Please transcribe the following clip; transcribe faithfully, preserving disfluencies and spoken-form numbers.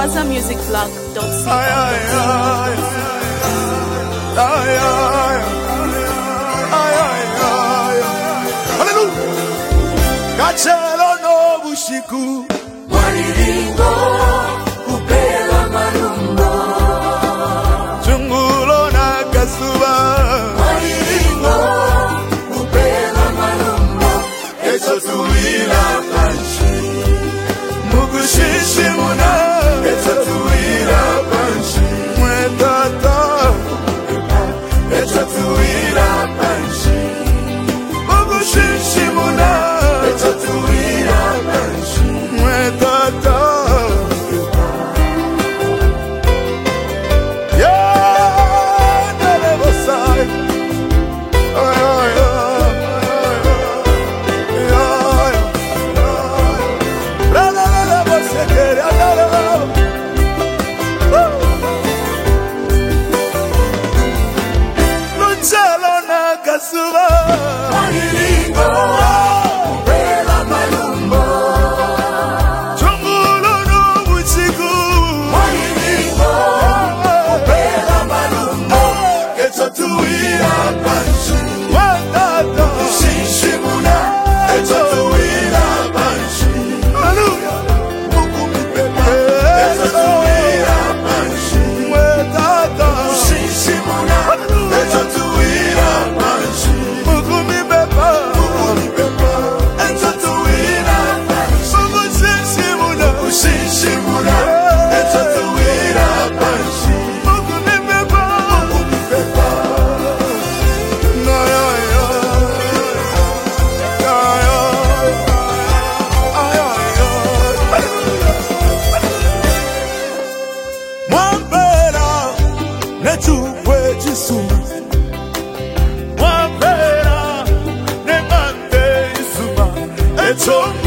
waza music vlog dot c Ay, ay, ay. Ay, ay. Ay, ay, ay. Hallelujah. Kachelo no bushiku. Waliringo kupela marumbo. Chungulo na kasuba. Waliringo kupela marumbo. Eso tuila panchi. Mugushishi muna. Eso tuila panchi. Mwetata. Eso tuila panchi. Mugushishi muna. Eso tuila panchi. Mwetata. Yeah, never side. Ay, ay, ay. Yeah, yeah. La, la, la, la, você quer, la, la, la. Luchalo na kasuba. Waliringo kupela marumbo. Chungulo no buchiku. Waliringo kupela marumbo. Eso tuila panchi. Mwetata. Shishimuna. Eso tuila panchi. Hallelujah. Mungu mipenda. Eso tuila panchi. Mwetata. Shishimuna. Eso tuila panchi. Mungu mipenda. Eso tuila panchi. Mungu shishimuna. Shishimuna. Eso tuila panchi. Mungu mipenda. Na, ya, ya. Ya, ya. Ay, ay, ay. Mwambera nechukwe chisuma. Mwambera nemande isuma. Echo